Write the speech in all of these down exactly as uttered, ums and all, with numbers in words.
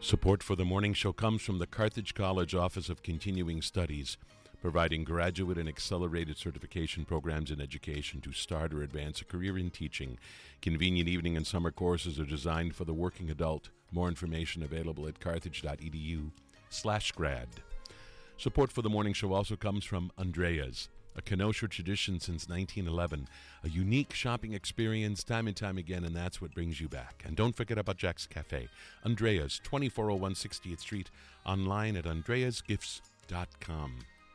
Support for the morning show comes from the Carthage College Office of Continuing Studies, providing graduate and accelerated certification programs in education to start or advance a career in teaching. Convenient evening and summer courses are designed for the working adult. More information available at carthage.edu slash grad. Support for the morning show also comes from Andrea's, a Kenosha tradition since nineteen eleven, a unique shopping experience time and time again, and that's what brings you back. And don't forget about Jack's Cafe, Andrea's, twenty-four oh one sixtieth Street, online at andreas gifts dot com.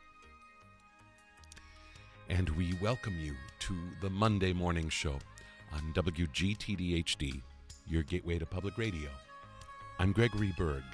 And we welcome you to the Monday morning show on W G T D H D, your gateway to public radio. I'm Gregory Berg.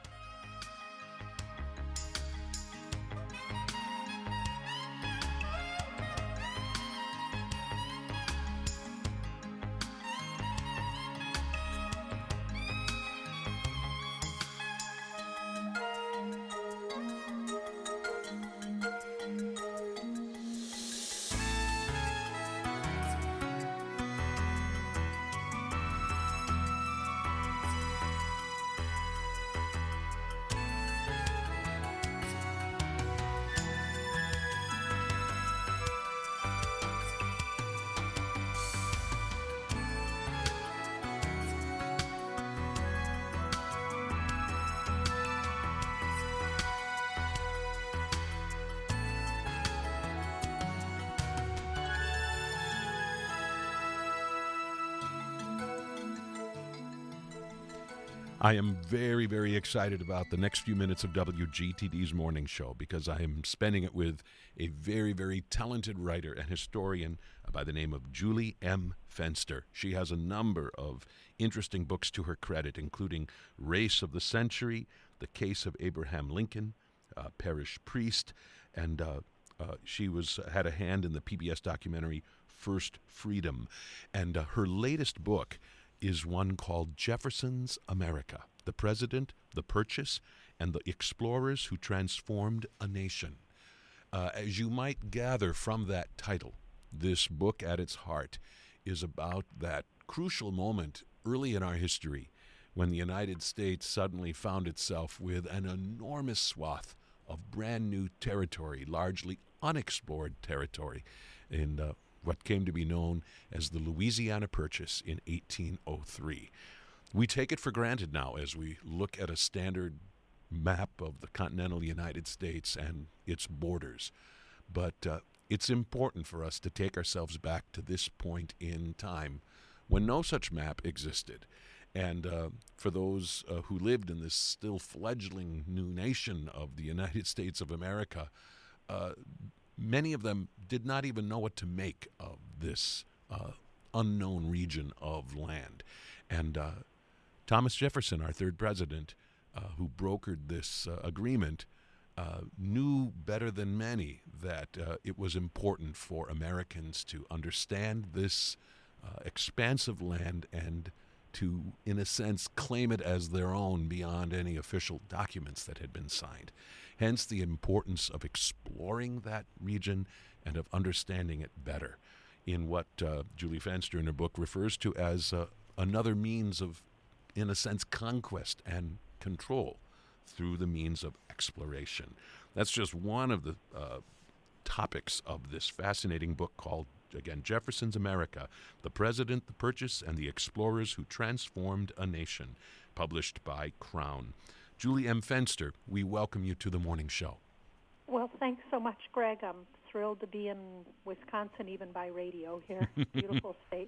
I am very, very excited about the next few minutes of W G T D's morning show because I am spending it with a very, very talented writer and historian by the name of Julie M. Fenster. She has a number of interesting books to her credit, including Race of the Century, The Case of Abraham Lincoln, uh, Parish Priest, and uh, uh, she was had a hand in the P B S documentary First Freedom. And uh, her latest book is one called Jefferson's America, the President, the Purchase, and the Explorers Who Transformed a Nation. Uh, as you might gather from that title, this book at its heart is about that crucial moment early in our history when the United States suddenly found itself with an enormous swath of brand new territory, largely unexplored territory, in uh, what came to be known as the Louisiana Purchase in eighteen oh three. We take it for granted now as we look at a standard map of the continental United States and its borders. But uh, it's important for us to take ourselves back to this point in time when no such map existed. And uh, for those uh, who lived in this still fledgling new nation of the United States of America, uh, many of them did not even know what to make of this uh, unknown region of land. And uh, Thomas Jefferson, our third president, uh, who brokered this uh, agreement, uh, knew better than many that uh, it was important for Americans to understand this uh, expansive land and to, in a sense, claim it as their own beyond any official documents that had been signed. Hence the importance of exploring that region and of understanding it better in what uh, Julie Fenster in her book refers to as uh, another means of, in a sense, conquest and control through the means of exploration. That's just one of the uh, topics of this fascinating book called, again, Jefferson's America, The President, the Purchase, and the Explorers Who Transformed a Nation, published by Crown. Julie M. Fenster, we welcome you to the morning show. Well, thanks so much, Greg. I'm thrilled to be in Wisconsin, even by radio here. Beautiful state.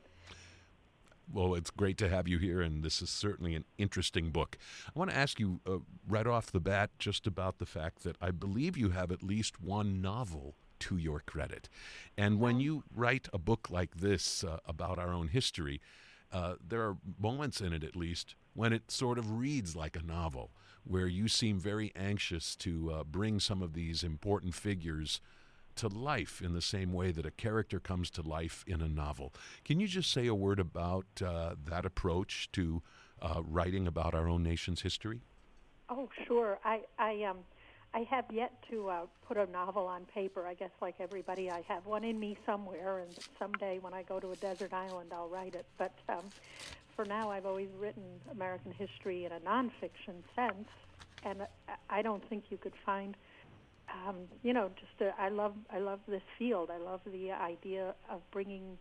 Well, it's great to have you here, and this is certainly an interesting book. I want to ask you uh, right off the bat just about the fact that I believe you have at least one novel to your credit. And when you write a book like this uh, about our own history, uh, there are moments in it, at least, when it sort of reads like a novel, where you seem very anxious to uh, bring some of these important figures to life in the same way that a character comes to life in a novel. Can you just say a word about uh, that approach to uh, writing about our own nation's history? Oh, sure. I I um I have yet to uh, put a novel on paper. I guess like everybody, I have one in me somewhere, and someday when I go to a desert island, I'll write it. But um, for now, I've always written American history in a nonfiction sense, and I don't think you could find, um, you know, just a, I love I love this field. I love the idea of bringing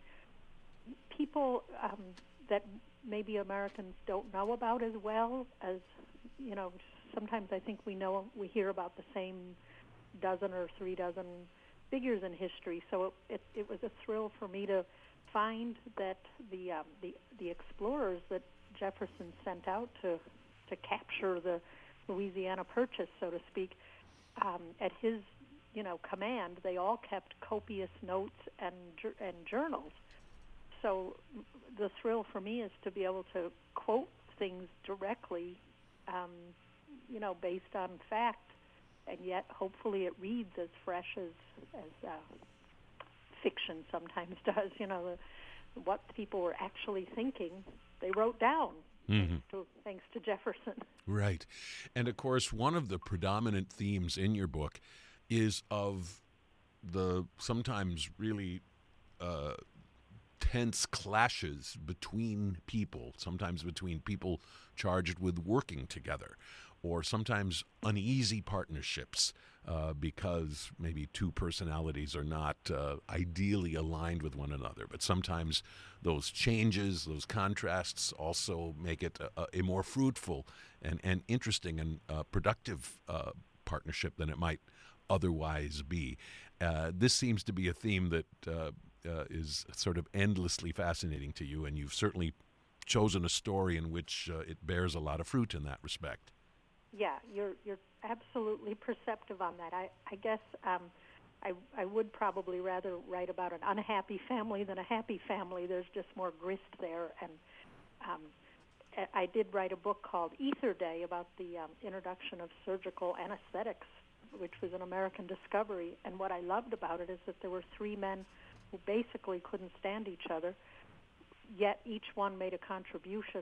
people um, that maybe Americans don't know about as well as, you know, sometimes I think we know, we hear about the same dozen or three dozen figures in history. So it, it, it was a thrill for me to find that the um, the the explorers that Jefferson sent out to to capture the Louisiana Purchase, so to speak, um, at his you know command, they all kept copious notes and and journals. So the thrill for me is to be able to quote things directly, um, you know, based on fact, and yet hopefully it reads as fresh as as uh, fiction sometimes does. You know, the, what people were actually thinking, they wrote down. Mm-hmm. Thanks to, thanks to Jefferson. Right. And of course, one of the predominant themes in your book is of the sometimes really uh, tense clashes between people, sometimes between people charged with working together, or sometimes uneasy partnerships uh, because maybe two personalities are not uh, ideally aligned with one another. But sometimes those changes, those contrasts also make it a, a more fruitful and, and interesting and uh, productive uh, partnership than it might otherwise be. Uh, this seems to be a theme that uh, uh, is sort of endlessly fascinating to you, and you've certainly chosen a story in which uh, it bears a lot of fruit in that respect. Yeah, you're you're absolutely perceptive on that. I I guess um, I I would probably rather write about an unhappy family than a happy family. There's just more grist there, and um, I did write a book called Ether Day about the um, introduction of surgical anesthetics, which was an American discovery. And what I loved about it is that there were three men who basically couldn't stand each other, yet each one made a contribution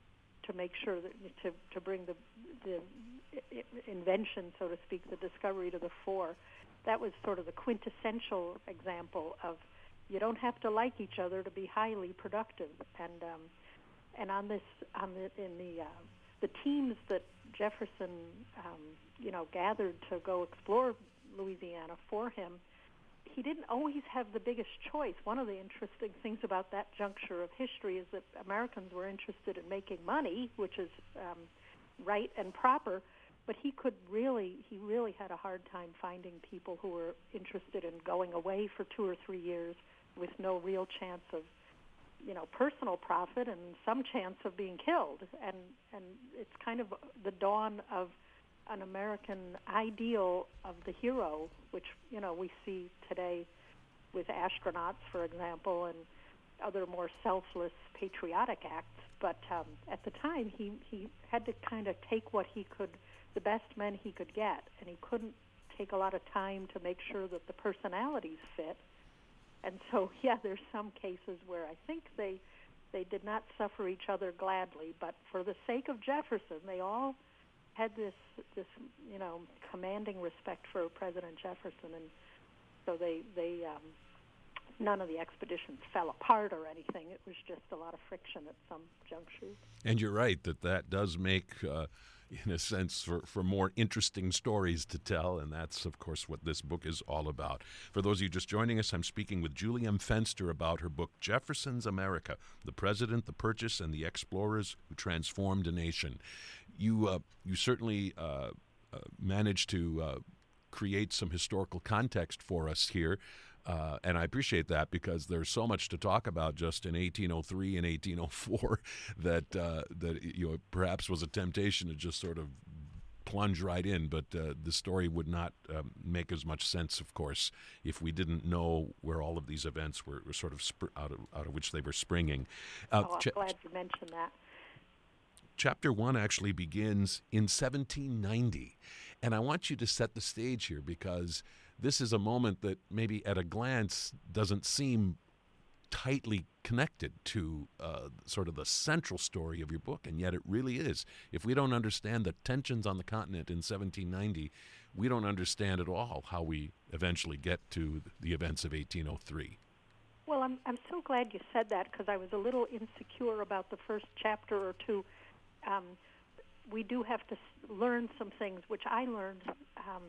to make sure that to to bring the the invention, so to speak, the discovery to the fore. That was sort of the quintessential example of you don't have to like each other to be highly productive. And um, and on this on the in the uh, the teams that Jefferson um, you know gathered to go explore Louisiana for him, he didn't always have the biggest choice. One of the interesting things about that juncture of history is that Americans were interested in making money, which is um, right and proper, but he could really, he really had a hard time finding people who were interested in going away for two or three years with no real chance of, you know, personal profit and some chance of being killed. And, and it's kind of the dawn of an American ideal of the hero, which, you know, we see today with astronauts, for example, and other more selfless patriotic acts. But um, at the time, he, he had to kind of take what he could, the best men he could get, and he couldn't take a lot of time to make sure that the personalities fit. And so, yeah, there's some cases where I think they they did not suffer each other gladly, but for the sake of Jefferson, they all had this, this you know, commanding respect for President Jefferson, and so they, they um, none of the expeditions fell apart or anything. It was just a lot of friction at some junctures. And you're right that that does make, uh, in a sense, for, for more interesting stories to tell, and that's, of course, what this book is all about. For those of you just joining us, I'm speaking with Julie M. Fenster about her book, Jefferson's America, The President, the Purchase, and the Explorers Who Transformed a Nation. You, uh, you certainly uh, uh, managed to uh, create some historical context for us here. Uh, and I appreciate that because there's so much to talk about just in eighteen oh three and eighteen oh four that uh, that you know perhaps was a temptation to just sort of plunge right in. But uh, the story would not um, make as much sense, of course, if we didn't know where all of these events were, were sort of sp- out of out of which they were springing. Uh, oh, I'm ch- glad you mentioned that. Chapter one actually begins in seventeen ninety, and I want you to set the stage here because this is a moment that maybe at a glance doesn't seem tightly connected to uh, sort of the central story of your book, and yet it really is. If we don't understand the tensions on the continent in seventeen ninety, we don't understand at all how we eventually get to the events of eighteen oh three. Well, Well, I'm I'm so glad you said that because I was a little insecure about the first chapter or two. Um, we do have to learn some things, which I learned. Um,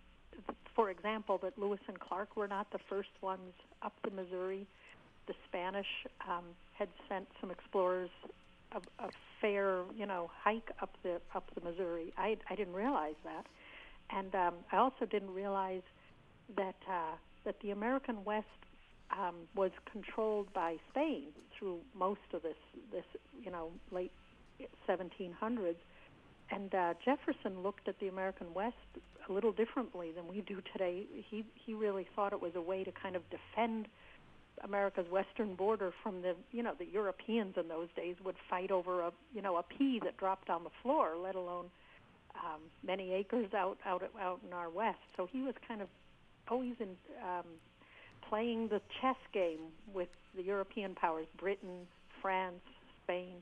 for example, that Lewis and Clark were not the first ones up the Missouri. The Spanish um, had sent some explorers a, a fair, you know, hike up the up the Missouri. I I didn't realize that, and um, I also didn't realize that uh, that the American West um, was controlled by Spain through most of this this you know late seventeen hundreds. And uh, Jefferson looked at the American West a little differently than we do today. He he really thought it was a way to kind of defend America's western border from the, you know, the Europeans in those days would fight over a, you know, a pea that dropped on the floor, let alone um, many acres out, out out in our west. So he was kind of always in um, playing the chess game with the European powers, Britain, France, Spain,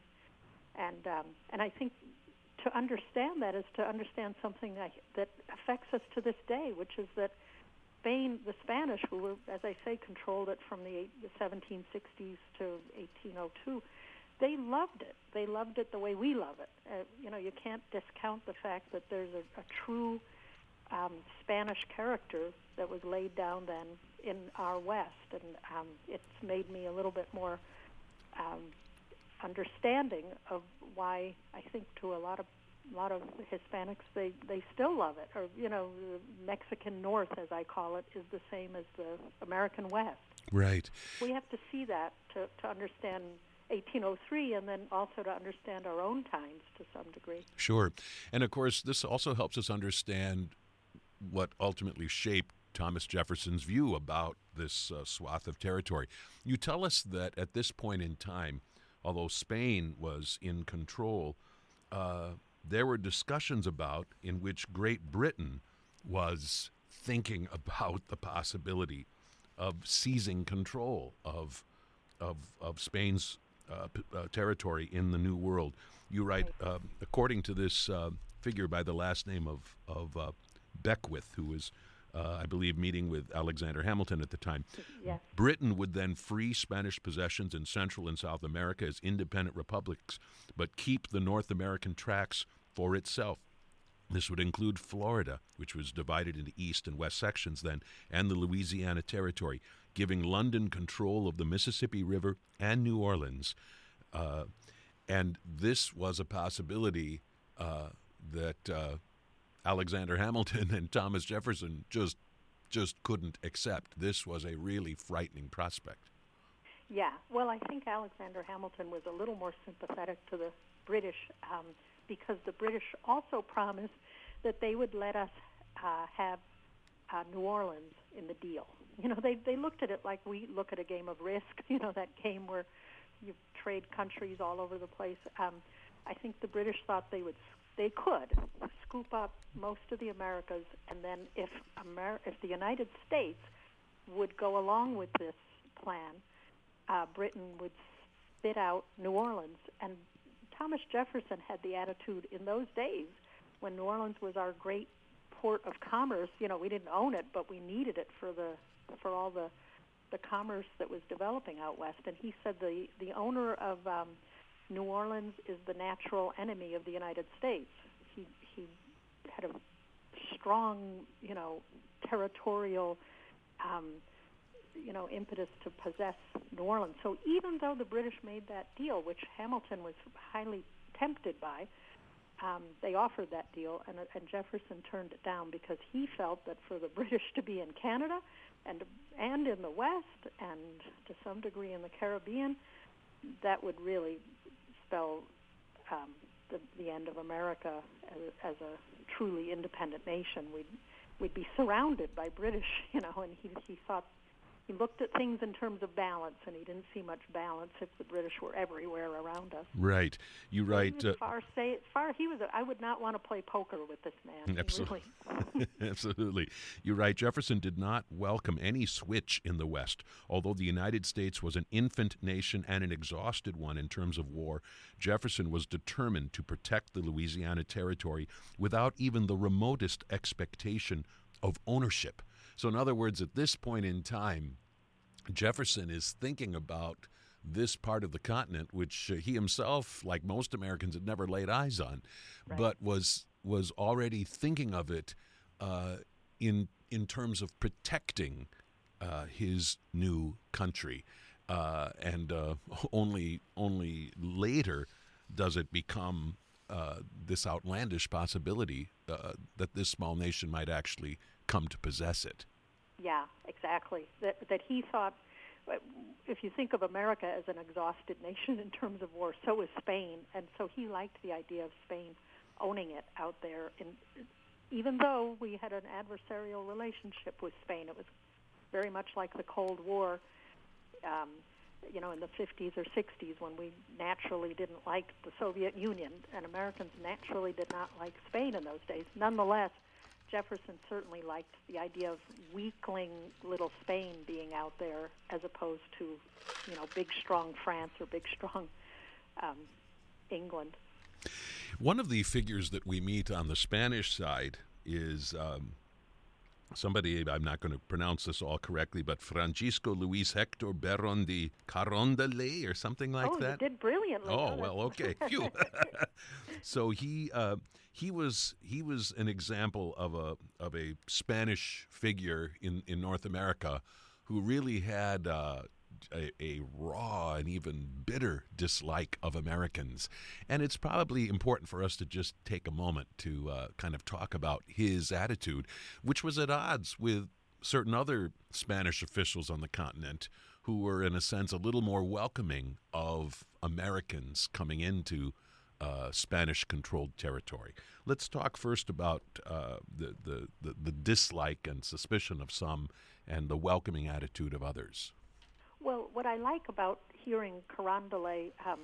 and um, and I think to understand that is to understand something that, that affects us to this day, which is that Spain, the Spanish, who were, as I say, controlled it from the, the seventeen sixties to eighteen oh two, they loved it. They loved it the way we love it. Uh, you know, you can't discount the fact that there's a, a true um, Spanish character that was laid down then in our West, and um, it's made me a little bit more um, understanding of why I think to a lot of a lot of Hispanics they, they still love it, or you know, the Mexican North, as I call it, is the same as the American West. Right. We have to see that to, to understand eighteen oh three, and then also to understand our own times to some degree. Sure. And of course, this also helps us understand what ultimately shaped Thomas Jefferson's view about this uh, swath of territory. You tell us that at this point in time, although Spain was in control, uh, there were discussions about in which Great Britain was thinking about the possibility of seizing control of of, of Spain's uh, p- uh, territory in the New World. You write, uh, according to this uh, figure by the last name of, of uh, Beckwith, who was, uh, I believe, meeting with Alexander Hamilton at the time, yes. Britain would then free Spanish possessions in Central and South America as independent republics, but keep the North American tracts for itself. This would include Florida, which was divided into east and west sections then, and the Louisiana Territory, giving London control of the Mississippi River and New Orleans. Uh, and this was a possibility uh, that uh, Alexander Hamilton and Thomas Jefferson just just couldn't accept. This was a really frightening prospect. Yeah, well, I think Alexander Hamilton was a little more sympathetic to the British um, because the British also promised that they would let us uh, have uh, New Orleans in the deal. You know, they they looked at it like we look at a game of Risk, you know, that game where you trade countries all over the place. Um, I think the British thought they would they could scoop up most of the Americas, and then if Amer- if the United States would go along with this plan, uh, Britain would spit out New Orleans. And Thomas Jefferson had the attitude in those days when New Orleans was our great port of commerce. You know, we didn't own it, but we needed it for the for all the the commerce that was developing out west. And he said the the owner of um, New Orleans is the natural enemy of the United States. He he had a strong, you know, territorial, um, you know, impetus to possess New Orleans. So even though the British made that deal, which Hamilton was highly tempted by, um, they offered that deal, and, and Jefferson turned it down because he felt that for the British to be in Canada and and in the West and to some degree in the Caribbean, that would really spell um, the, the end of America as, as a truly independent nation. We'd we'd be surrounded by British, you know, and he he thought. He looked at things in terms of balance, and he didn't see much balance if the British were everywhere around us. Right. You write. He was far, say, far he was. A, I would not want to play poker with this man. Absolutely. Really. Absolutely. You write. Jefferson did not welcome any switch in the West. Although the United States was an infant nation and an exhausted one in terms of war, Jefferson was determined to protect the Louisiana Territory without even the remotest expectation of ownership. So in other words, at this point in time, Jefferson is thinking about this part of the continent, which uh, he himself, like most Americans, had never laid eyes on, Right. but was was already thinking of it uh, in in terms of protecting uh, his new country, uh, and uh, only only later does it become uh, this outlandish possibility uh, that this small nation might actually come to possess it. Yeah, exactly. That that he thought, if you think of America as an exhausted nation in terms of war, so is Spain, and so he liked the idea of Spain owning it out there. And even though we had an adversarial relationship with Spain, it was very much like the Cold War, um, you know, in the fifties or sixties, when we naturally didn't like the Soviet Union, and Americans naturally did not like Spain in those days. Nonetheless, Jefferson certainly liked the idea of weakling little Spain being out there as opposed to, you know, big, strong France or big, strong um, England. One of the figures that we meet on the Spanish side is um, somebody, I'm not going to pronounce this all correctly, but Francisco Luis Hector Barón de Carondelet or something like oh, that. Oh, you did brilliantly. Oh, well, okay. Phew. So he uh, he was he was an example of a of a Spanish figure in, in North America who really had uh, a, a raw and even bitter dislike of Americans. And it's probably important for us to just take a moment to uh, kind of talk about his attitude, which was at odds with certain other Spanish officials on the continent who were, in a sense, a little more welcoming of Americans coming into uh, Spanish-controlled territory. Let's talk first about uh, the, the, the, the dislike and suspicion of some and the welcoming attitude of others. Well, what I like about hearing Carondelet um,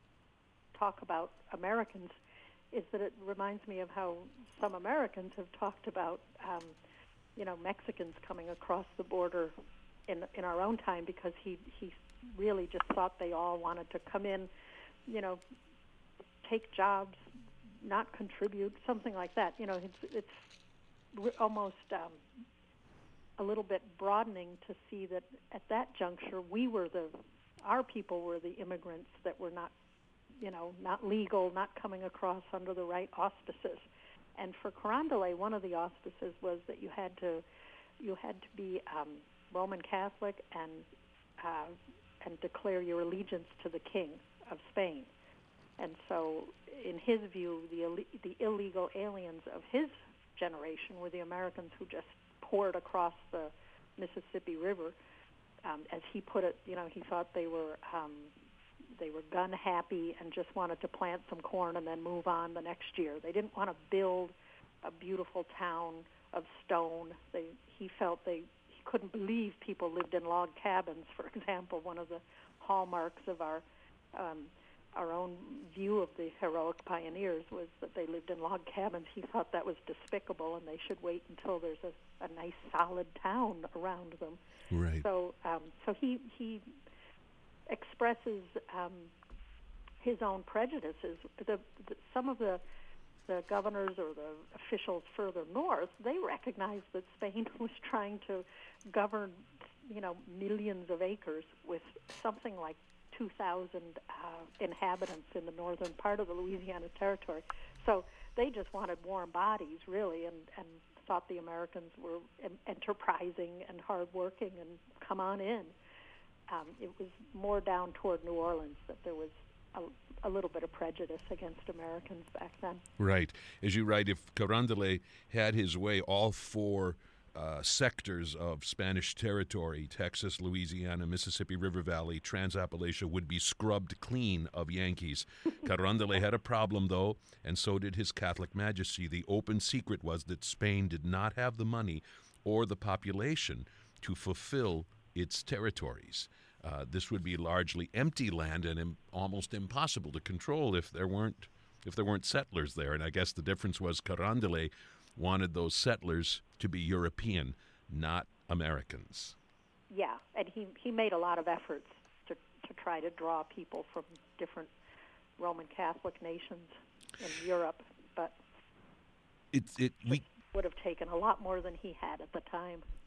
talk about Americans is that it reminds me of how some Americans have talked about, um, you know, Mexicans coming across the border in in our own time, because he he really just thought they all wanted to come in, you know, take jobs, not contribute, something like that. You know, it's it's almost um, a little bit broadening to see that at that juncture we were the our people were the immigrants that were not, you know, not legal, not coming across under the right auspices. And for Carondelet, one of the auspices was that you had to you had to be um, Roman Catholic and uh, and declare your allegiance to the King of Spain. And so, in his view, the Ill- the illegal aliens of his generation were the Americans who just poured across the Mississippi River. Um, as he put it, you know, he thought they were um, they were gun happy and just wanted to plant some corn and then move on the next year. They didn't want to build a beautiful town of stone. They he felt they he couldn't believe people lived in log cabins. For example, one of the hallmarks of our um, our own view of the heroic pioneers was that they lived in log cabins. He thought that was despicable, and they should wait until there's a, a nice solid town around them. Right. So, um, so he he expresses um, his own prejudices. The, the, some of the the governors or the officials further north, they recognized that Spain was trying to govern, you know, millions of acres with something like two thousand uh, inhabitants in the northern part of the Louisiana Territory. So they just wanted warm bodies, really, and, and thought the Americans were em- enterprising and hardworking and come on in. Um, it was more down toward New Orleans that there was a, a little bit of prejudice against Americans back then. Right. As you write, if Carondelet had his way, all four uh, sectors of Spanish territory, Texas, Louisiana, Mississippi River Valley, Trans-Appalachia, would be scrubbed clean of Yankees. Carondelet had a problem, though, and so did his Catholic Majesty. The open secret was that Spain did not have the money or the population to fulfill its territories. Uh, this would be largely empty land and im- almost impossible to control if there weren't if there weren't settlers there. And I guess the difference was Carondelet wanted those settlers to be European, not Americans. Yeah, and he, he made a lot of efforts to, to try to draw people from different Roman Catholic nations in Europe, but it it we would have taken a lot more than he had at the time.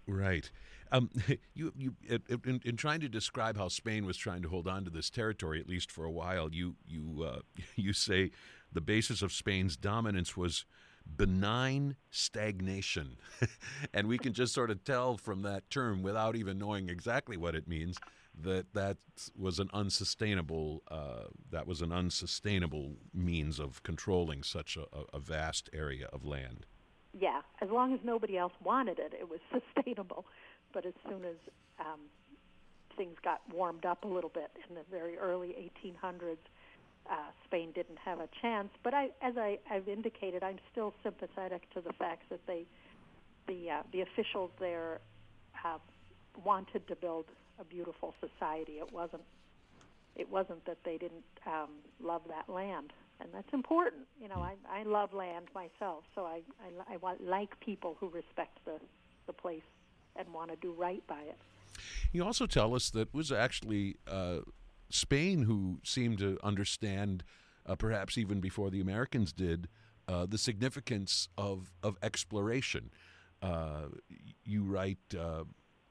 Right. Um, you, you, in, in trying to describe how Spain was trying to hold on to this territory, at least for a while, you you uh, you say the basis of Spain's dominance was benign stagnation, and we can just sort of tell from that term, without even knowing exactly what it means, that that was an unsustainable uh, that was an unsustainable means of controlling such a, a vast area of land. Yeah, as long as nobody else wanted it, it was sustainable. But as soon as um, things got warmed up a little bit in the very early eighteen hundreds, uh, Spain didn't have a chance. But I, as I, I've indicated, I'm still sympathetic to the fact that they, the uh, the officials there, uh, wanted to build a beautiful society. It wasn't it wasn't that they didn't um, love that land. And that's important. You know, I, I love land myself, so I, I, I want, like people who respect the, the place and want to do right by it. You also tell us that it was actually uh, Spain who seemed to understand, uh, perhaps even before the Americans did, uh, the significance of, of exploration. Uh, you write uh,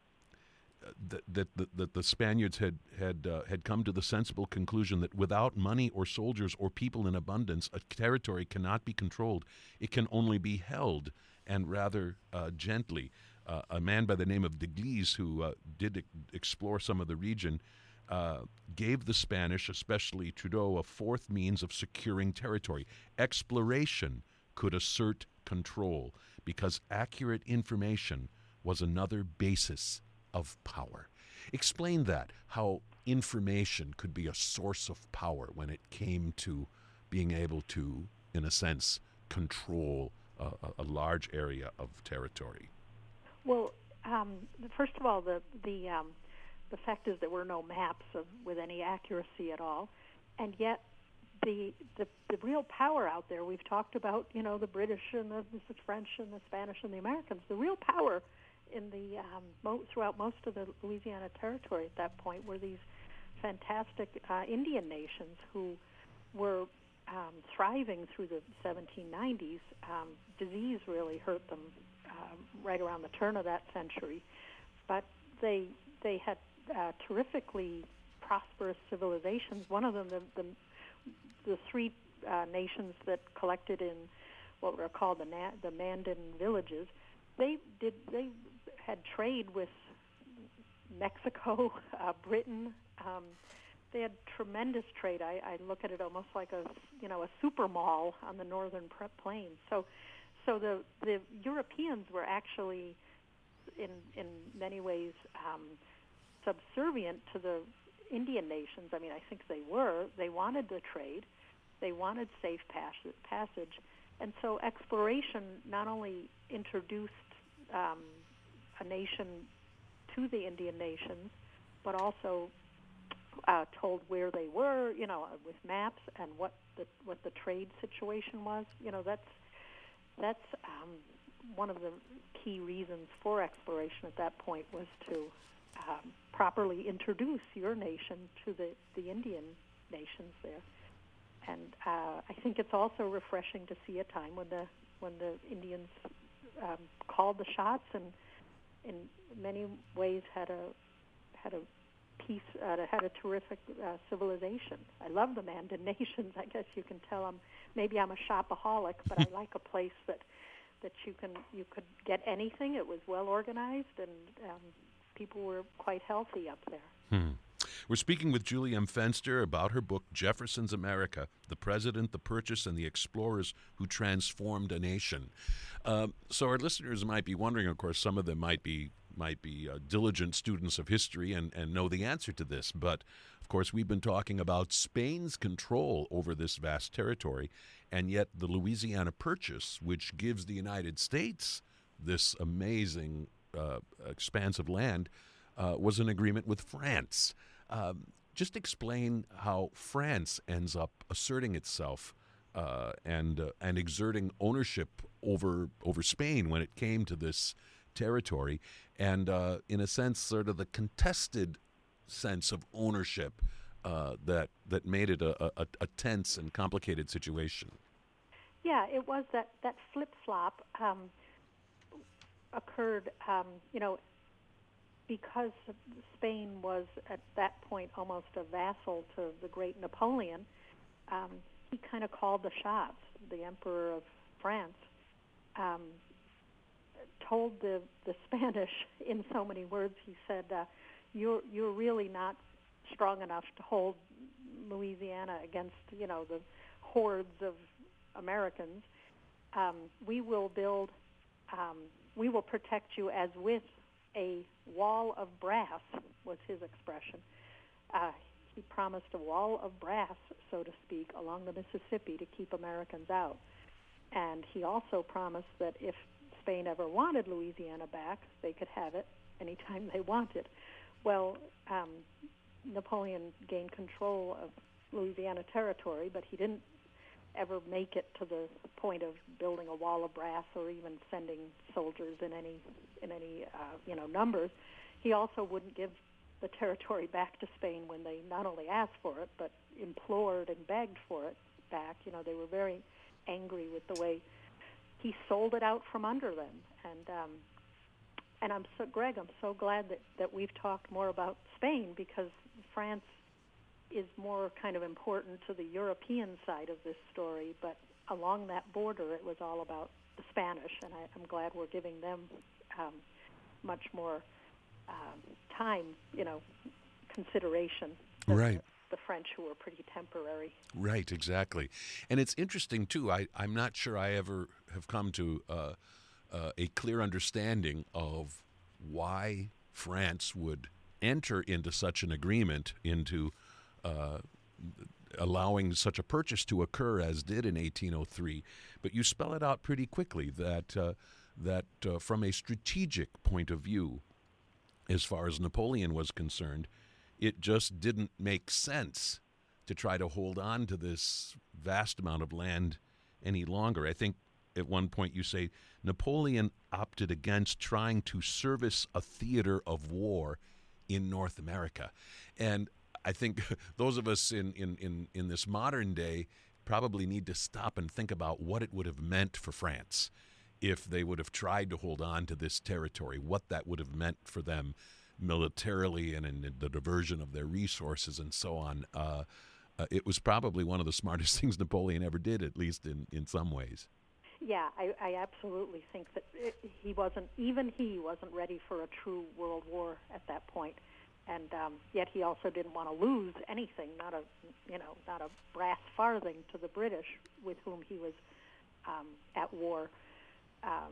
that, that, that, that the Spaniards had had uh, had come to the sensible conclusion that without money or soldiers or people in abundance, a territory cannot be controlled. It can only be held, and rather uh, gently. Uh, a man by the name of de Glis, who uh, did e- explore some of the region, uh, gave the Spanish, especially Trudeau, a fourth means of securing territory. Exploration could assert control because accurate information was another basis of power. Explain that, how information could be a source of power when it came to being able to, in a sense, control a, a large area of territory. Well, um, first of all, the the um, the fact is there were no maps of, with any accuracy at all, and yet the, the the real power out there. We've talked about, you know, the British and the, the French and the Spanish and the Americans. The real power in the um, mo- throughout most of the Louisiana Territory at that point were these fantastic uh, Indian nations who were um, thriving through the seventeen nineties. Um, disease really hurt them uh, right around the turn of that century, but they they had uh, terrifically prosperous civilizations. One of them, the the, the three uh, nations that collected in what were called the Na- the Mandan villages, they did they had trade with Mexico, uh, Britain. Um, they had tremendous trade. I, I look at it almost like a you know a super mall on the northern plains. So, so the the Europeans were actually in in many ways um, subservient to the Indian nations. I mean, I think they were. They wanted the trade. They wanted safe passage, passage. And so exploration not only introduced um, a nation to the Indian nations, but also uh, told where they were, you know, with maps and what the what the trade situation was. You know, that's that's um, one of the key reasons for exploration at that point was to um, properly introduce your nation to the, the Indian nations there. And uh, I think it's also refreshing to see a time when the when the Indians um, called the shots and in many ways had a had a peace uh, had a terrific uh, civilization. I love the Mandan nations. I guess you can tell I'm maybe I'm a shopaholic, but I like a place that that you can you could get anything. It was well organized and um, people were quite healthy up there. Hmm. We're speaking with Julie M. Fenster about her book, Jefferson's America, The President, the Purchase, and the Explorers Who Transformed a Nation. Uh, so our listeners might be wondering, of course, some of them might be might be uh, diligent students of history and, and know the answer to this. But, of course, we've been talking about Spain's control over this vast territory, and yet the Louisiana Purchase, which gives the United States this amazing uh, expanse of land, uh, was an agreement with France. Um, just explain how France ends up asserting itself uh, and uh, and exerting ownership over over Spain when it came to this territory, and uh, in a sense, sort of the contested sense of ownership uh, that that made it a, a, a tense and complicated situation. Yeah, it was that that flip flop. Um, occurred, um, you know, because Spain was at that point almost a vassal to the great Napoleon. Um, he kind of called the shots. The Emperor of France um, told the the Spanish in so many words. He said, uh, "You're you're really not strong enough to hold Louisiana against, you know, the hordes of Americans. Um, we will build, um, we will protect you as with a wall of brass," was his expression. Uh, he promised a wall of brass, so to speak, along the Mississippi to keep Americans out. And he also promised that if Spain ever wanted Louisiana back, they could have it anytime they wanted. Well, um, Napoleon gained control of Louisiana territory, but he didn't ever make it to the point of building a wall of brass or even sending soldiers in any in any uh, you know numbers. He also wouldn't give the territory back to Spain when they not only asked for it but implored and begged for it back. You know, they were very angry with the way he sold it out from under them. And um, and I'm so Greg, I'm so glad that, that we've talked more about Spain, because France is more kind of important to the European side of this story, but along that border it was all about the Spanish, and I, I'm glad we're giving them um, much more um, time, you know, consideration than right. the, the French, who were pretty temporary. Right, exactly. And it's interesting, too. I, I'm not sure I ever have come to uh, uh, a clear understanding of why France would enter into such an agreement, into uh, allowing such a purchase to occur as did in eighteen oh three. But you spell it out pretty quickly that, uh, that uh, from a strategic point of view, as far as Napoleon was concerned, it just didn't make sense to try to hold on to this vast amount of land any longer. I think at one point you say Napoleon opted against trying to service a theater of war in North America. And I think those of us in, in, in, in this modern day probably need to stop and think about what it would have meant for France if they would have tried to hold on to this territory, what that would have meant for them militarily and in the diversion of their resources and so on. Uh, uh, it was probably one of the smartest things Napoleon ever did, at least in, in some ways. Yeah, I, I absolutely think that it, he wasn't, even he wasn't ready for a true world war at that point. And um, yet he also didn't want to lose anything, not a, you know, not a brass farthing to the British, with whom he was um, at war um,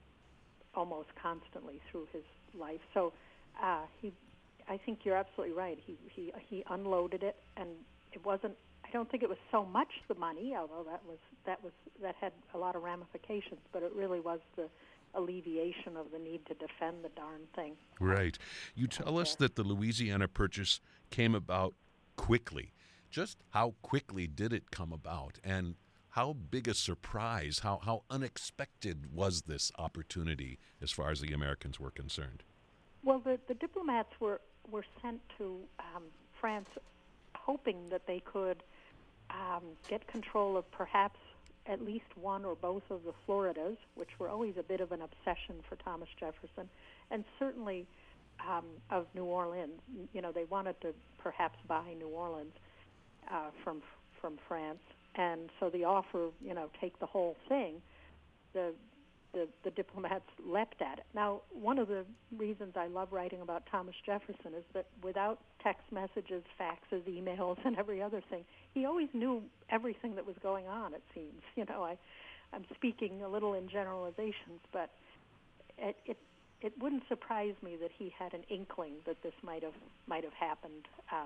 almost constantly through his life. So uh, he, I think you're absolutely right. He he he unloaded it, and it wasn't. I don't think it was so much the money, although that was that was that had a lot of ramifications. But it really was the alleviation of the need to defend the darn thing. Right. You tell us that the Louisiana Purchase came about quickly. Just how quickly did it come about, and how big a surprise, how, how unexpected was this opportunity as far as the Americans were concerned? Well, the, the diplomats were, were sent to um, France hoping that they could um, get control of perhaps at least one or both of the Floridas, which were always a bit of an obsession for Thomas Jefferson, and certainly um, of New Orleans. You know, they wanted to perhaps buy New Orleans uh, from from France, and so the offer, you know, take the whole thing, the the, the diplomats leapt at it. Now, one of the reasons I love writing about Thomas Jefferson is that without text messages, faxes, emails, and every other thing, he always knew everything that was going on, it seems. You know, I, I'm speaking a little in generalizations, but it, it it wouldn't surprise me that he had an inkling that this might have might have happened. Um,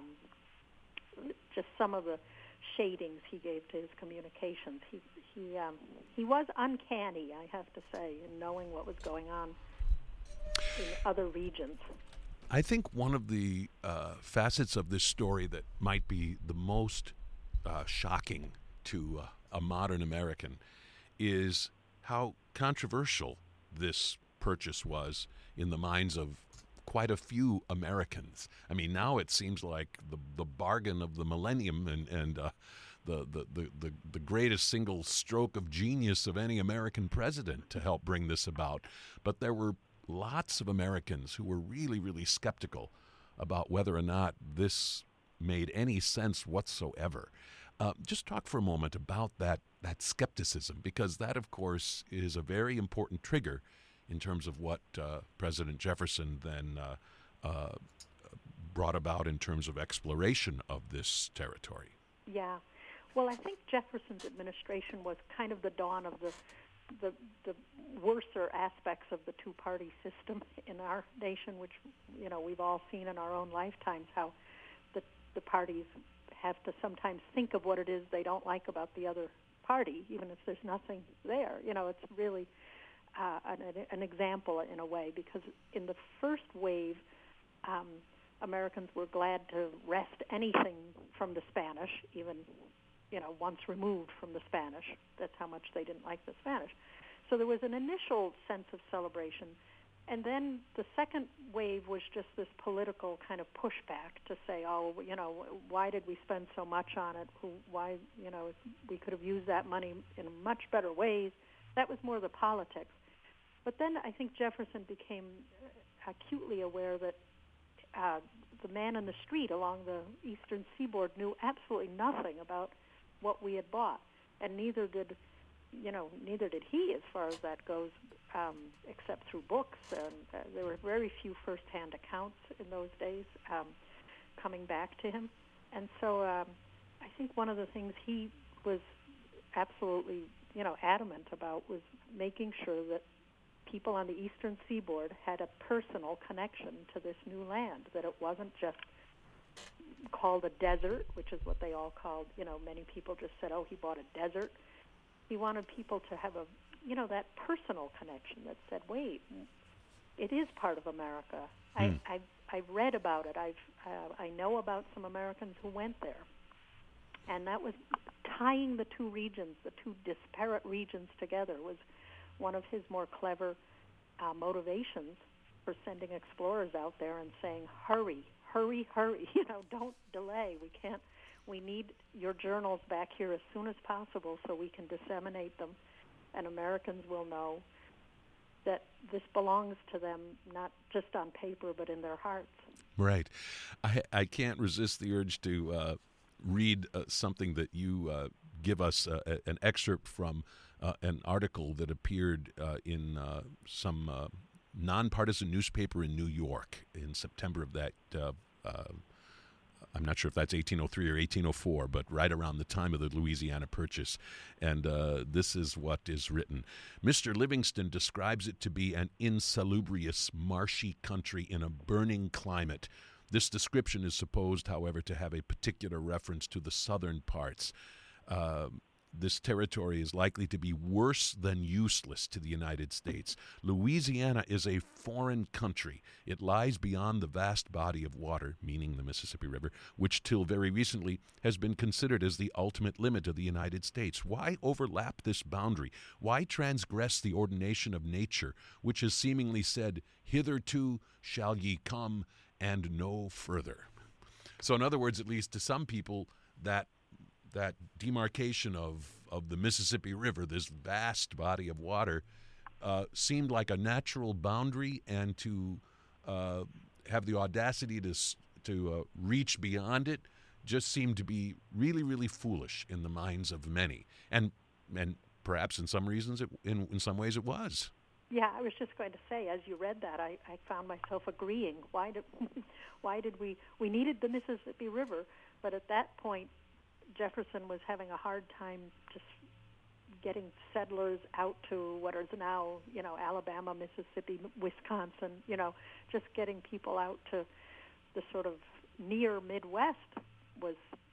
just some of the shadings he gave to his communications. He he um, he was uncanny, I have to say, in knowing what was going on in other regions. I think one of the uh, facets of this story that might be the most uh, shocking to uh, a modern American is how controversial this purchase was in the minds of quite a few Americans. I mean, now it seems like the the bargain of the millennium and, and uh, the, the, the, the, the greatest single stroke of genius of any American president to help bring this about. But there were lots of Americans who were really, really skeptical about whether or not this made any sense whatsoever. Uh, just talk for a moment about that, that skepticism, because that, of course, is a very important trigger in terms of what uh, President Jefferson then uh, uh, brought about in terms of exploration of this territory. Yeah. Well, I think Jefferson's administration was kind of the dawn of the the, the worser aspects of the two-party system in our nation, which, you know, we've all seen in our own lifetimes, how the, the parties have to sometimes think of what it is they don't like about the other party, even if there's nothing there. You know, it's really uh, an, an example in a way, because in the first wave, um, Americans were glad to wrest anything from the Spanish, even, you know, once removed from the Spanish. That's how much they didn't like the Spanish. So there was an initial sense of celebration. And then the second wave was just this political kind of pushback to say, oh, you know, why did we spend so much on it? Why, you know, we could have used that money in much better ways. That was more the politics. But then I think Jefferson became acutely aware that uh, the man in the street along the eastern seaboard knew absolutely nothing about what we had bought, and neither did, you know, neither did he, as far as that goes, um, except through books. And uh, there were very few first-hand accounts in those days um, coming back to him. And so um, I think one of the things he was absolutely, you know, adamant about was making sure that people on the eastern seaboard had a personal connection to this new land, that it wasn't just called a desert, which is what they all called, you know, many people just said, oh, he bought a desert. He wanted people to have a, you know, that personal connection that said, wait, it is part of America. Mm. I, I've, I've read about it. I've, uh, I know about some Americans who went there. And that was tying the two regions, the two disparate regions together, was one of his more clever uh, motivations for sending explorers out there and saying, hurry, hurry, hurry, you know, don't delay. We can't, we need your journals back here as soon as possible so we can disseminate them, and Americans will know that this belongs to them, not just on paper, but in their hearts. Right. I, I can't resist the urge to uh, read uh, something that you uh, give us, uh, an excerpt from uh, an article that appeared uh, in uh, some uh, nonpartisan newspaper in New York in September of that, uh, uh, I'm not sure if that's eighteen oh three or eighteen oh four, but right around the time of the Louisiana Purchase. And uh, this is what is written. Mister Livingston describes it to be an insalubrious, marshy country in a burning climate. This description is supposed, however, to have a particular reference to the southern parts. Uh, This territory is likely to be worse than useless to the United States. Louisiana is a foreign country. It lies beyond the vast body of water, meaning the Mississippi River, which till very recently has been considered as the ultimate limit of the United States. Why overlap this boundary? Why transgress the ordination of nature, which has seemingly said, hitherto shall ye come and no further? So in other words, at least to some people, that that demarcation of, of the Mississippi River, this vast body of water, uh, seemed like a natural boundary, and to uh, have the audacity to to uh, reach beyond it just seemed to be really, really foolish in the minds of many, and and perhaps in some reasons, it, in in some ways, it was. Yeah, I was just going to say, as you read that, I, I found myself agreeing. Why did why did we we needed the Mississippi River, but at that point, Jefferson was having a hard time just getting settlers out to what is now, you know, Alabama, Mississippi, Wisconsin, you know, just getting people out to the sort of near Midwest was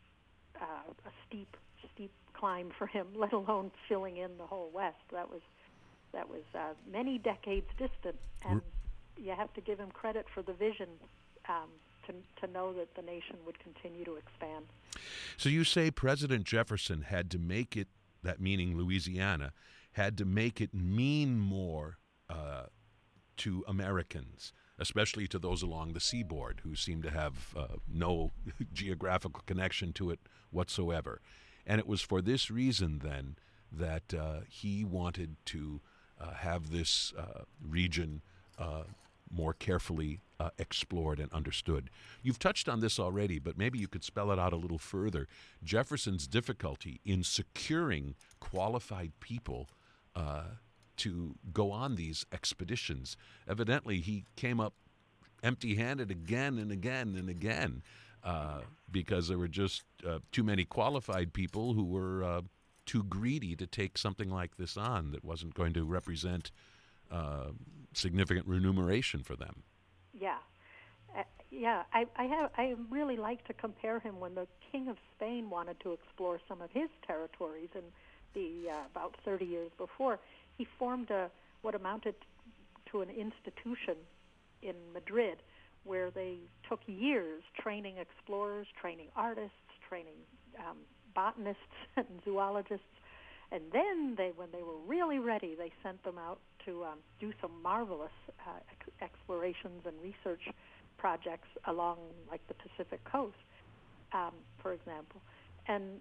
uh, a steep, steep climb for him, let alone filling in the whole West. That was that was uh, many decades distant, and you have to give him credit for the vision um, to to know that the nation would continue to expand. So you say President Jefferson had to make it, that meaning Louisiana, had to make it mean more uh, to Americans, especially to those along the seaboard who seem to have uh, no geographical connection to it whatsoever. And it was for this reason, then, that uh, he wanted to uh, have this uh, region uh, more carefully uh, explored and understood. You've touched on this already, but maybe you could spell it out a little further. Jefferson's difficulty in securing qualified people uh, to go on these expeditions. Evidently, he came up empty-handed again and again and again uh, because there were just uh, too many qualified people who were uh, too greedy to take something like this on that wasn't going to represent uh, significant remuneration for them. Yeah. Uh, yeah, I, I have. I really like to compare him when the King of Spain wanted to explore some of his territories in the uh, about thirty years before. He formed a what amounted to an institution in Madrid where they took years training explorers, training artists, training um, botanists and zoologists, and then they, when they were really ready, they sent them out to um, do some marvelous uh, ex- explorations and research projects along, like, the Pacific coast, um, for example. And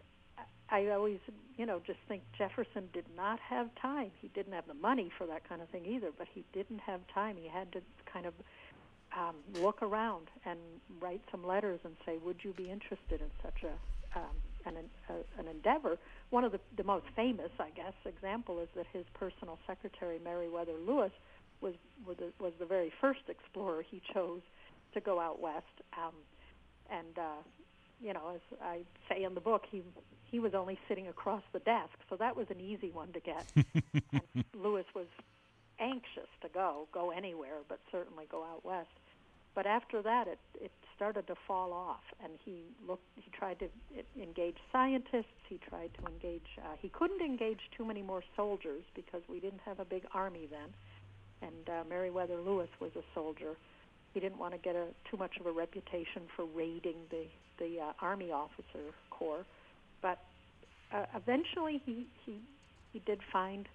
I always, you know, just think Jefferson did not have time. He didn't have the money for that kind of thing either, but he didn't have time. He had to kind of um, look around and write some letters and say, would you be interested in such a um, an, a, an endeavor? One of the, the most famous, I guess, example is that his personal secretary, Meriwether Lewis, was was the, was the very first explorer he chose to go out west. Um, and, uh, you know, as I say in the book, he he was only sitting across the desk, so that was an easy one to get. And Lewis was anxious to go, go anywhere, but certainly go out west. But after that, it, it started to fall off, and he looked. He tried to engage scientists. He tried to engage. Uh, he couldn't engage too many more soldiers because we didn't have a big army then, and uh, Meriwether Lewis was a soldier. He didn't want to get a, too much of a reputation for raiding the the uh, Army officer corps, but uh, eventually he he he did find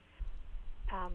um,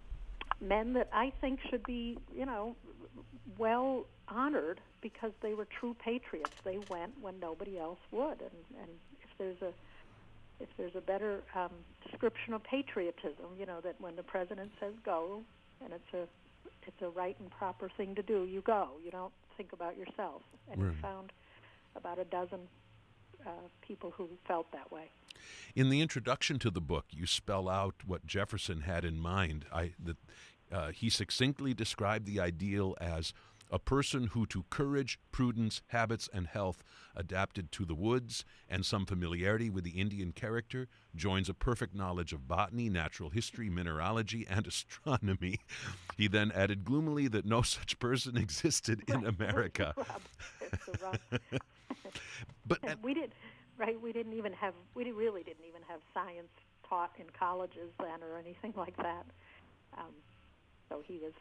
men that I think should be, you know, well honored because they were true patriots. They went when nobody else would, and, and if there's a if there's a better um, description of patriotism, you know, that when the president says go, and it's a it's a right and proper thing to do, you go. You don't think about yourself. And right. He found about a dozen uh, people who felt that way. In the introduction to the book, you spell out what Jefferson had in mind. I, that, uh, he succinctly described the ideal as a person who to courage, prudence, habits, and health adapted to the woods and some familiarity with the Indian character joins a perfect knowledge of botany, natural history, mineralogy, and astronomy. He then added gloomily that no such person existed in right. America. It's a rough. But uh, we did, right? We didn't even have. We really didn't even have science taught in colleges then, or anything like that. Um, so he was.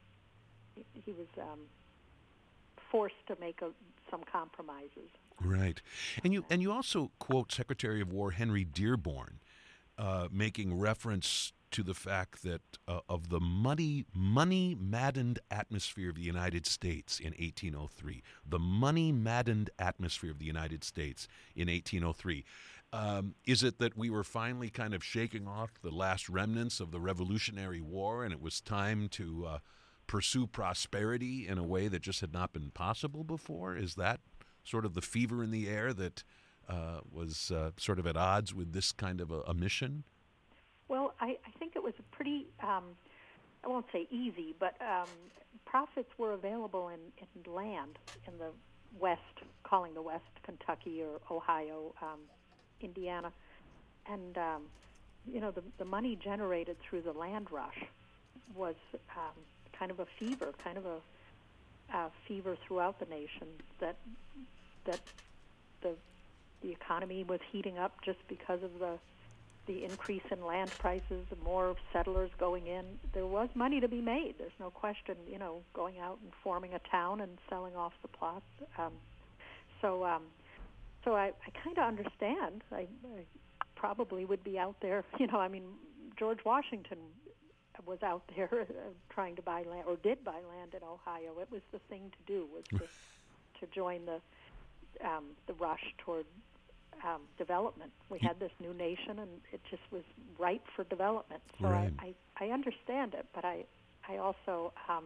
He was um, forced to make a, some compromises. Right, and you and you also quote Secretary of War Henry Dearborn, uh, making reference to the fact that uh, of the money money maddened atmosphere of the United States in eighteen oh three, the money maddened atmosphere of the United States in eighteen oh three. Um, is it that we were finally kind of shaking off the last remnants of the Revolutionary War, and it was time to uh, pursue prosperity in a way that just had not been possible before? Is that sort of the fever in the air that uh, was uh, sort of at odds with this kind of a, a mission? Well, I, I think it was a pretty, um, I won't say easy, but um, profits were available in, in land in the West, calling the West Kentucky or Ohio, um, Indiana. And, um, you know, the, the money generated through the land rush was um, kind of a fever, kind of a uh, fever throughout the nation that that the the economy was heating up just because of the the increase in land prices, the more settlers going in. There was money to be made. There's no question, you know, going out and forming a town and selling off the plots. Um, so um, so I, I kind of understand. I, I probably would be out there, you know, I mean, George Washington was out there uh, trying to buy land, or did buy land in Ohio. It was the thing to do, was to, to join the um, the rush toward um, development. We had this new nation, and it just was ripe for development. So right. I, I, I understand it, but I, I also, um,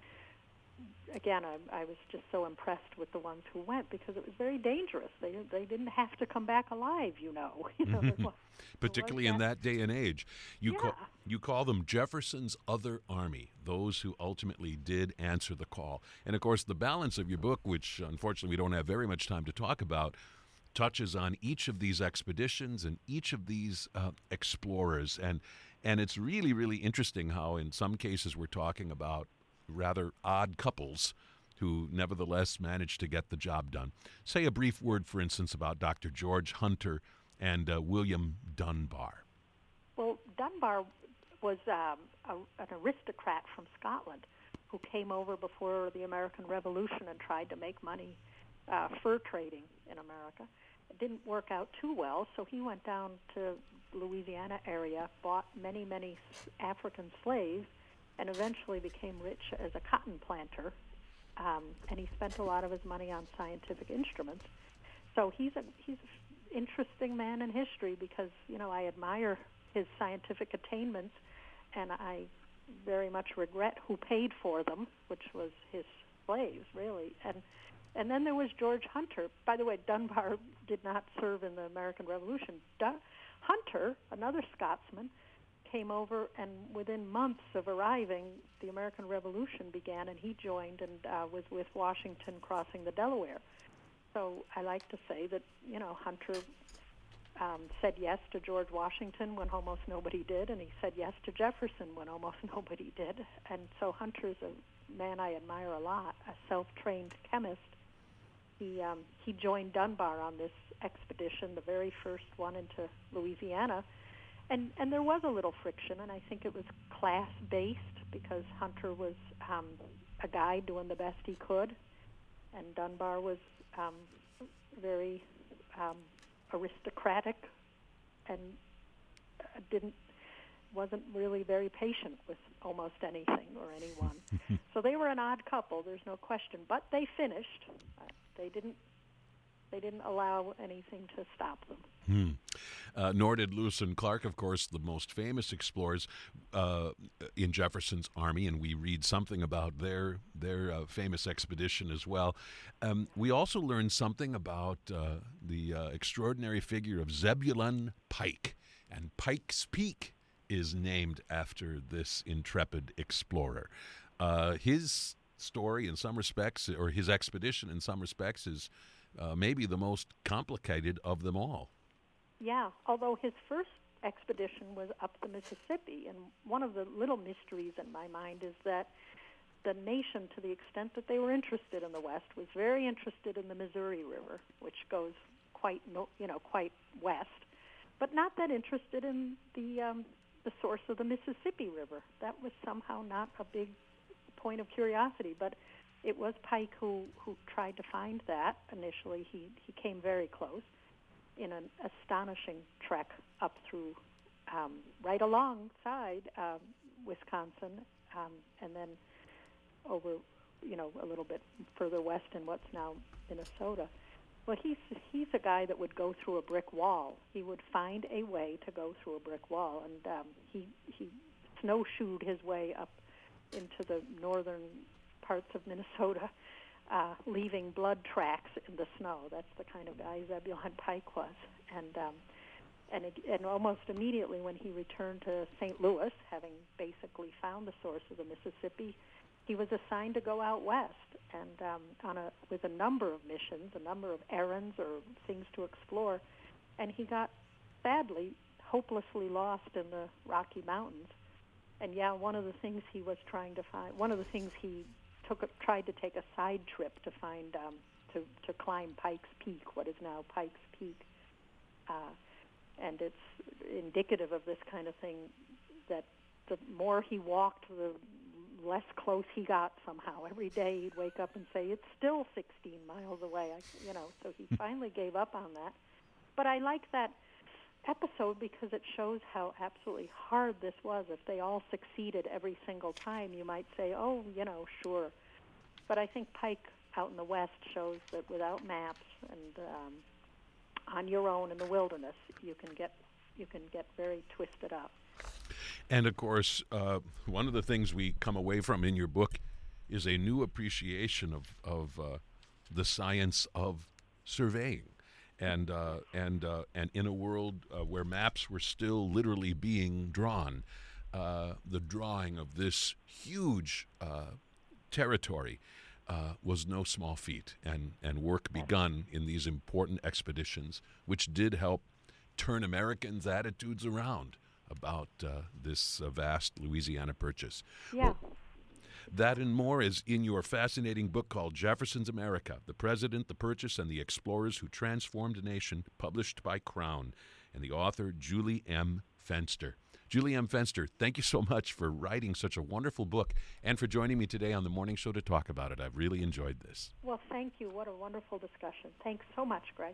again, I, I was just so impressed with the ones who went because it was very dangerous. They they didn't have to come back alive, you know. you know there was, Particularly there in was that day and age. You, yeah. call, you call them Jefferson's Other Army, those who ultimately did answer the call. And, of course, the balance of your book, which unfortunately we don't have very much time to talk about, touches on each of these expeditions and each of these uh, explorers. And, and it's really, really interesting how in some cases we're talking about rather odd couples who nevertheless managed to get the job done. Say a brief word, for instance, about Doctor George Hunter and uh, William Dunbar. Well, Dunbar was um, a, an aristocrat from Scotland who came over before the American Revolution and tried to make money uh, fur trading in America. It didn't work out too well, so he went down to Louisiana area, bought many, many African slaves, and eventually became rich as a cotton planter. Um, and he spent a lot of his money on scientific instruments. So he's a he's an interesting man in history because, you know, I admire his scientific attainments, and I very much regret who paid for them, which was his slaves, really. And and then there was George Hunter. By the way, Dunbar did not serve in the American Revolution. Dun- Hunter, another Scotsman, came over, and within months of arriving, the American Revolution began, and he joined and uh, was with Washington crossing the Delaware. So I like to say that, you know, Hunter um, said yes to George Washington when almost nobody did, and he said yes to Jefferson when almost nobody did. And so Hunter's a man I admire a lot, a self-trained chemist. He, um, he joined Dunbar on this expedition, the very first one into Louisiana. And and there was a little friction, and I think it was class-based because Hunter was um, a guy doing the best he could, and Dunbar was um, very um, aristocratic and didn't wasn't really very patient with almost anything or anyone. So they were an odd couple, there's no question. But they finished. Uh, they didn't. They didn't allow anything to stop them. Hmm. Uh, nor did Lewis and Clark, of course, the most famous explorers uh, in Jefferson's army, and we read something about their their uh, famous expedition as well. Um, we also learned something about uh, the uh, extraordinary figure of Zebulon Pike, and Pike's Peak is named after this intrepid explorer. Uh, his story, in some respects, or his expedition, in some respects, is Uh, maybe the most complicated of them all. Yeah, although his first expedition was up the Mississippi, and one of the little mysteries in my mind is that the nation, to the extent that they were interested in the West, was very interested in the Missouri River, which goes quite, no, you know, quite west, but not that interested in the um, the source of the Mississippi River. That was somehow not a big point of curiosity, but it was Pike who, who tried to find that initially. He he came very close in an astonishing trek up through, um, right alongside um, Wisconsin, um, and then over, you know, a little bit further west in what's now Minnesota. Well, he's he's a guy that would go through a brick wall. He would find a way to go through a brick wall, and um, he he snowshoed his way up into the northern parts of Minnesota, uh, leaving blood tracks in the snow. That's the kind of guy Zebulon Pike was. And um, and it, and almost immediately when he returned to Saint Louis, having basically found the source of the Mississippi, he was assigned to go out west and um, on a with a number of missions, a number of errands or things to explore. And he got sadly, hopelessly lost in the Rocky Mountains. And yeah, one of the things he was trying to find, one of the things he took, a, tried to take a side trip to find, um, to, to climb Pike's Peak, what is now Pike's Peak. Uh, and it's indicative of this kind of thing, that the more he walked, the less close he got somehow. Every day he'd wake up and say, it's still sixteen miles away, I, you know, so he finally gave up on that. But I like that episode because it shows how absolutely hard this was. If they all succeeded every single time, you might say, oh, you know, sure. But I think Pike out in the West shows that without maps and um, on your own in the wilderness, you can get you can get very twisted up. And of course, uh, one of the things we come away from in your book is a new appreciation of of uh, the science of surveying, and uh, and uh, and in a world uh, where maps were still literally being drawn, uh, the drawing of this huge uh, territory uh, was no small feat, and and work begun in these important expeditions, which did help turn Americans' attitudes around about uh, this uh, vast Louisiana Purchase. Yeah. Well, that and more is in your fascinating book called Jefferson's America, The President, the Purchase, and the Explorers Who Transformed a Nation, published by Crown, and the author, Julie M. Fenster. Julie M. Fenster, thank you so much for writing such a wonderful book and for joining me today on the morning show to talk about it. I've really enjoyed this. Well, thank you. What a wonderful discussion. Thanks so much, Greg.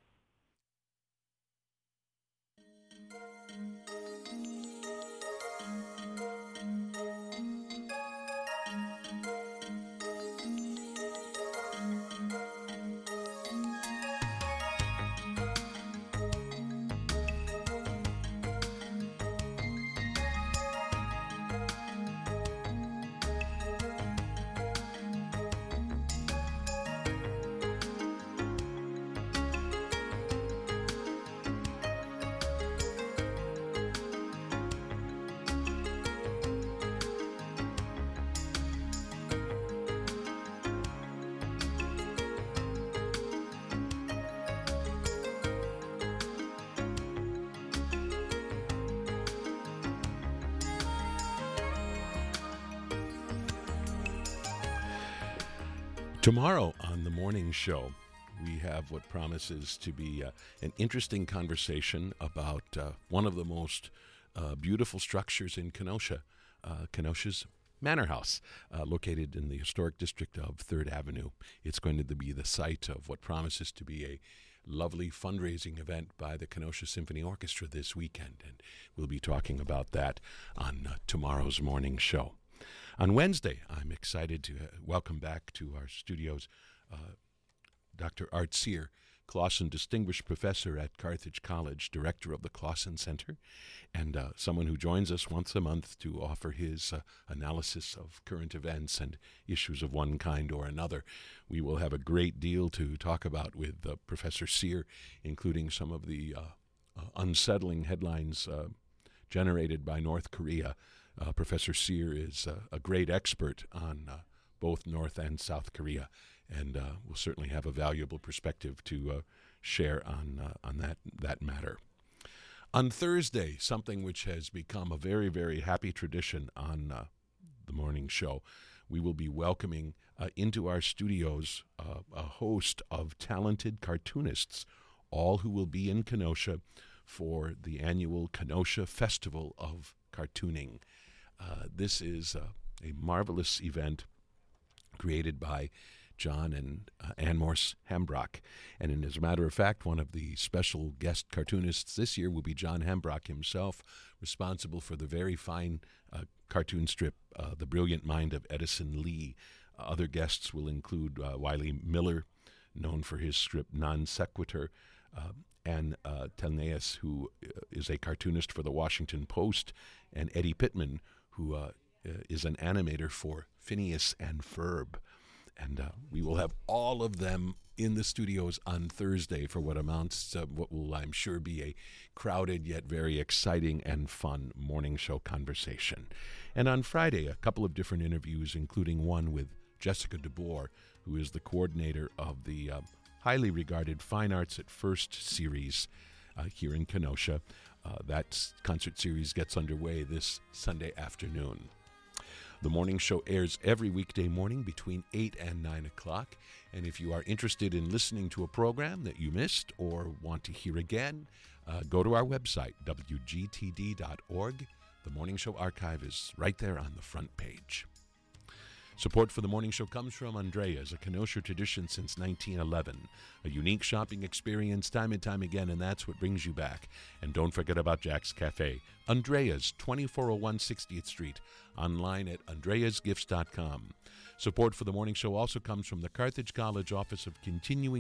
Tomorrow on the morning show, we have what promises to be uh, an interesting conversation about uh, one of the most uh, beautiful structures in Kenosha, uh, Kenosha's Manor House, uh, located in the historic district of Third Avenue. It's going to be the site of what promises to be a lovely fundraising event by the Kenosha Symphony Orchestra this weekend, and we'll be talking about that on uh, tomorrow's morning show. On Wednesday, I'm excited to uh, welcome back to our studios uh, Doctor Art Cyr, Clausen Distinguished Professor at Carthage College, Director of the Clausen Center, and uh, someone who joins us once a month to offer his uh, analysis of current events and issues of one kind or another. We will have a great deal to talk about with uh, Professor Cyr, including some of the uh, uh, unsettling headlines uh, generated by North Korea. Uh, Professor Cyr is uh, a great expert on uh, both North and South Korea, and uh, will certainly have a valuable perspective to uh, share on uh, on that that matter. On Thursday, something which has become a very, very happy tradition on uh, the morning show, we will be welcoming uh, into our studios uh, a host of talented cartoonists, all who will be in Kenosha for the annual Kenosha Festival of Cartooning. Uh, this is uh, a marvelous event created by John and uh, Ann Morse Hambrock. And as a matter of fact, one of the special guest cartoonists this year will be John Hambrock himself, responsible for the very fine uh, cartoon strip, uh, The Brilliant Mind of Edison Lee. Uh, other guests will include uh, Wiley Miller, known for his strip Non Sequitur, uh, and uh, Telneus, who is a cartoonist for the Washington Post, and Eddie Pittman, who uh, is an animator for Phineas and Ferb. And uh, we will have all of them in the studios on Thursday for what amounts to what will, I'm sure, be a crowded yet very exciting and fun morning show conversation. And on Friday, a couple of different interviews, including one with Jessica DeBoer, who is the coordinator of the uh, highly regarded Fine Arts at First series uh, here in Kenosha. Uh, that concert series gets underway this Sunday afternoon. The morning show airs every weekday morning between eight and nine o'clock. And if you are interested in listening to a program that you missed or want to hear again, uh, go to our website, W G T D dot org. The morning show archive is right there on the front page. Support for the morning show comes from Andrea's, a Kenosha tradition since nineteen eleven. A unique shopping experience time and time again, and that's what brings you back. And don't forget about Jack's Cafe. Andrea's, twenty-four oh one sixtieth Street, online at andreas gifts dot com. Support for the morning show also comes from the Carthage College Office of Continuing